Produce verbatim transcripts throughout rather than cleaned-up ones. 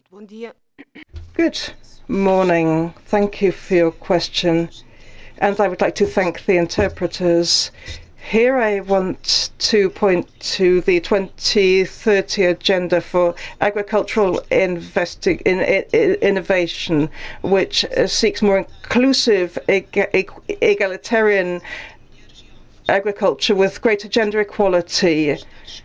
Good morning. Thank you for your question. And I would like to thank the interpreters. Here I want to point to the twenty thirty agenda for agricultural investi- in, in, innovation, which seeks more inclusive, egalitarian agriculture with greater gender equality.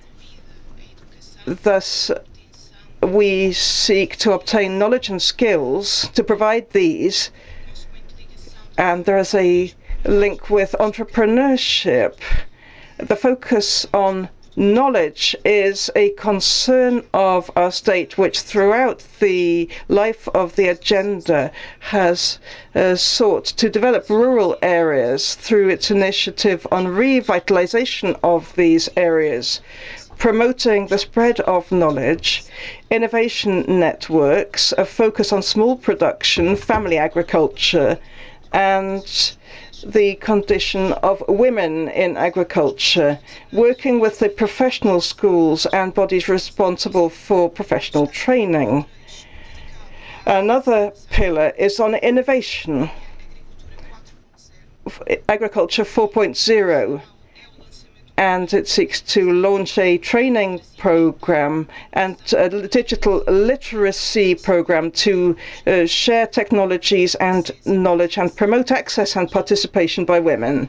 Thus, we seek to obtain knowledge and skills to provide these, and there is a link with entrepreneurship. The focus on knowledge is a concern of our state, which throughout the life of the agenda has uh, sought to develop rural areas through its initiative on revitalization of these areas, promoting the spread of knowledge, innovation networks, a focus on small production, family agriculture, and the condition of women in agriculture, working with the professional schools and bodies responsible for professional training. Another pillar is on innovation, Agriculture four point oh, and it seeks to launch a training program and a digital literacy program to uh, share technologies and knowledge and promote access and participation by women.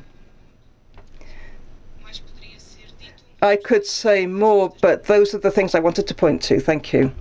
I could say more, but those are the things I wanted to point to. Thank you.